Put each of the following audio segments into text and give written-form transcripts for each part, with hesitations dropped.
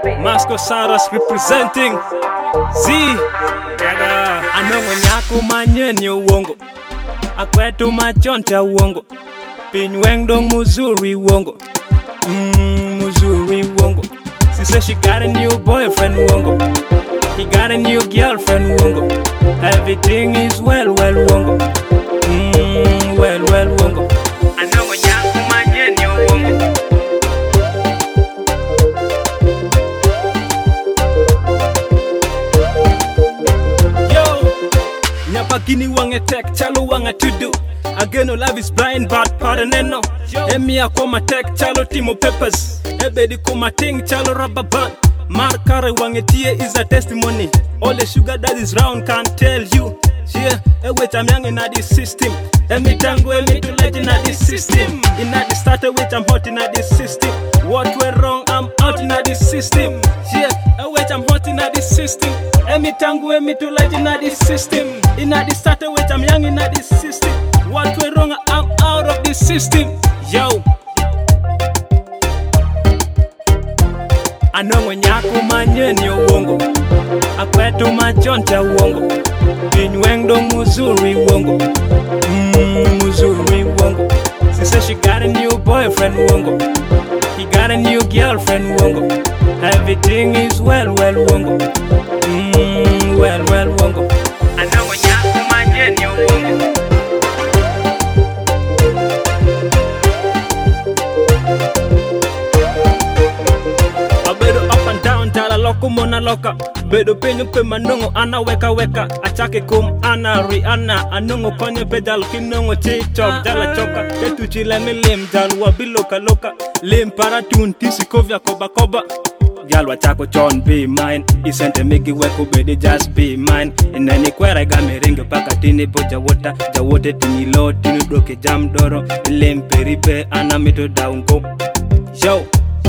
Masco Saras representing Z. Anongo nyako manyeni uongo, akwetu machonta uongo, pinyweng dong muzuri uongo, muzuri uongo. She said she got a new boyfriend uongo, he got a new girlfriend uongo, everything is well uongo, well uongo. Anongo nyako manyeni uongo. Nyapakini wange tek chalo wanga to do. Ageno love is blind but pardoneno. Emi akoma tek chalo timo peppers. Ebedi koma ting chalo rubber band. Markare wange tie is a testimony. All the sugar daddies round can't tell you. Yeah, wait, I'm young in this system. Emi tango emi to let in this system. In the starter wait, I'm hot in this system. What went wrong, I'm out in this system. Yeah, wait, I'm hot in this system. Emi tango emi to let in this system. In the starter wait, I'm young in this system. What went wrong, I'm out of this system. Yo, anongo nyako manyeni uongo, akwetu machonta uongo, pinyweng dong muzuri uongo, muzuri uongo. She said she got a new boyfriend uongo, he got a new girlfriend uongo, everything is well uongo, well uongo. Anongo nyako manyeni uongo. Loko mona loka, bedo penyo pe manongo ana weka achake kum ana Rihanna anongo konye pe dal kinongo TikTok dala choka ketu chile milim dal wabiloka loka lim para tun tisi kovya koba Jalwa chako chon be mine isente miki weko bedi just be mine inani kwera game ringo paka tini po jawote tini lo tini doke jam doro lim peripe ana mito daungo. Yo,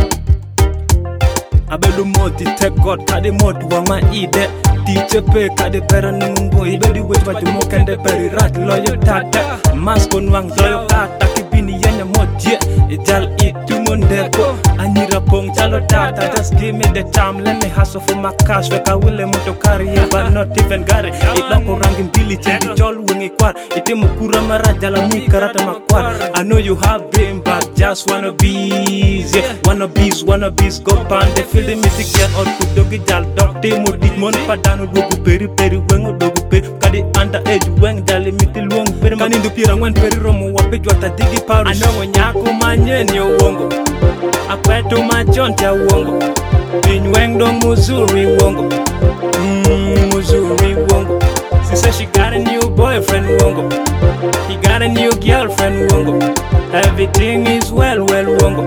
abedu moti take God kade moti wama ide teacher pe kade pera nungo ibedi wet wati mo kende peri rat loyo tata masko nwang loyo kata kibini yenya motie ijal itu mondeko anyira pong chalo tata just give me the time let me hustle for my cash weka wile moto career but not even gare idoko rangi mbili chendi jol wengi kwar ite mukura maraja la karata makwar. I know you have been but just wanna be wannabes go pan the feel the music get or kudogi jal dokte modi mon padano dogu peri wengo dogu peri kadi under age weng dali mitil wong peri kani ndu pira ngwen peri romo wape jwata digi paru. Anongo nyako manyeni uongo, akwetu machonta uongo, pinyweng dong muzuri uongo, muzuri uongo. She said she got a new boyfriend uongo, he got a new girlfriend uongo, everything is well uongo,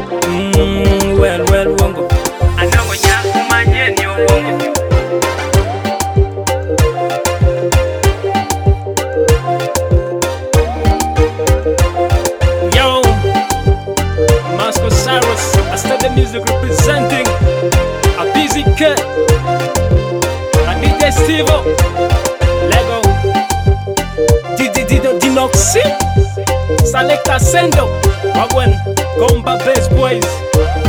well uongo. Anongo nyako manyeni uongo. Yo, Masco Saras, I started music representing a busy kid, a DJ Stevo, Lego, Dinoxy, Selecta Sendo, Wagwan, Comba Bass Boys.